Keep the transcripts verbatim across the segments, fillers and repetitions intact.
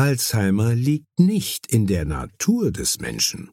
Alzheimer liegt nicht in der Natur des Menschen.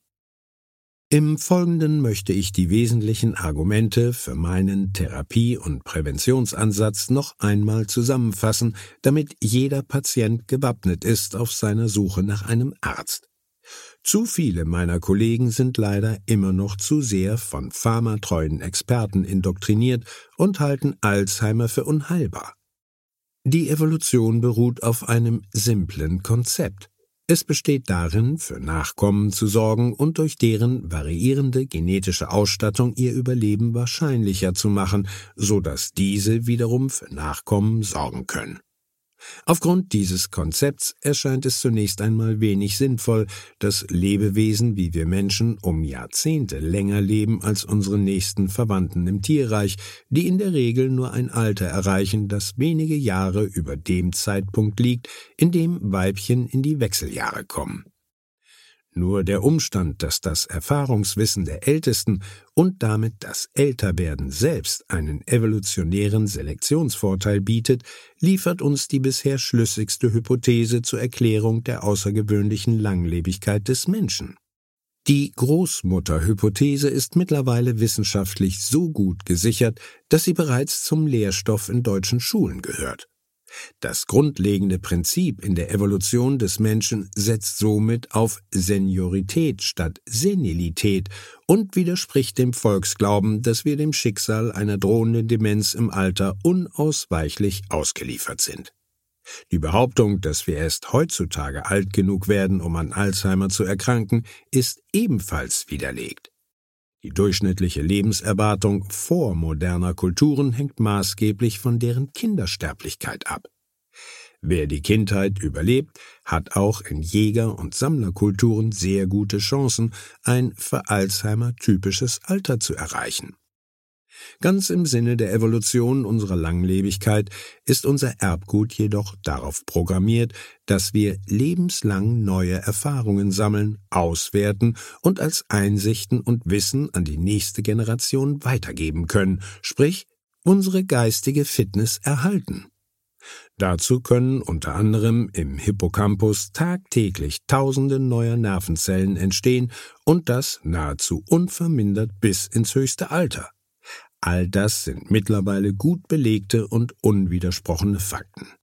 Im Folgenden möchte ich die wesentlichen Argumente für meinen Therapie- und Präventionsansatz noch einmal zusammenfassen, damit jeder Patient gewappnet ist auf seiner Suche nach einem Arzt. Zu viele meiner Kollegen sind leider immer noch zu sehr von pharmatreuen Experten indoktriniert und halten Alzheimer für unheilbar. Die Evolution beruht auf einem simplen Konzept. Es besteht darin, für Nachkommen zu sorgen und durch deren variierende genetische Ausstattung ihr Überleben wahrscheinlicher zu machen, so dass diese wiederum für Nachkommen sorgen können. Aufgrund dieses Konzepts erscheint es zunächst einmal wenig sinnvoll, dass Lebewesen wie wir Menschen um Jahrzehnte länger leben als unsere nächsten Verwandten im Tierreich, die in der Regel nur ein Alter erreichen, das wenige Jahre über dem Zeitpunkt liegt, in dem Weibchen in die Wechseljahre kommen. Nur der Umstand, dass das Erfahrungswissen der Ältesten und damit das Älterwerden selbst einen evolutionären Selektionsvorteil bietet, liefert uns die bisher schlüssigste Hypothese zur Erklärung der außergewöhnlichen Langlebigkeit des Menschen. Die Großmutterhypothese ist mittlerweile wissenschaftlich so gut gesichert, dass sie bereits zum Lehrstoff in deutschen Schulen gehört. Das grundlegende Prinzip in der Evolution des Menschen setzt somit auf Seniorität statt Senilität und widerspricht dem Volksglauben, dass wir dem Schicksal einer drohenden Demenz im Alter unausweichlich ausgeliefert sind. Die Behauptung, dass wir erst heutzutage alt genug werden, um an Alzheimer zu erkranken, ist ebenfalls widerlegt. Die durchschnittliche Lebenserwartung vormoderner Kulturen hängt maßgeblich von deren Kindersterblichkeit ab. Wer die Kindheit überlebt, hat auch in Jäger- und Sammlerkulturen sehr gute Chancen, ein für Alzheimer typisches Alter zu erreichen. Ganz im Sinne der Evolution unserer Langlebigkeit ist unser Erbgut jedoch darauf programmiert, dass wir lebenslang neue Erfahrungen sammeln, auswerten und als Einsichten und Wissen an die nächste Generation weitergeben können, sprich unsere geistige Fitness erhalten. Dazu können unter anderem im Hippocampus tagtäglich Tausende neuer Nervenzellen entstehen und das nahezu unvermindert bis ins höchste Alter. All das sind mittlerweile gut belegte und unwidersprochene Fakten.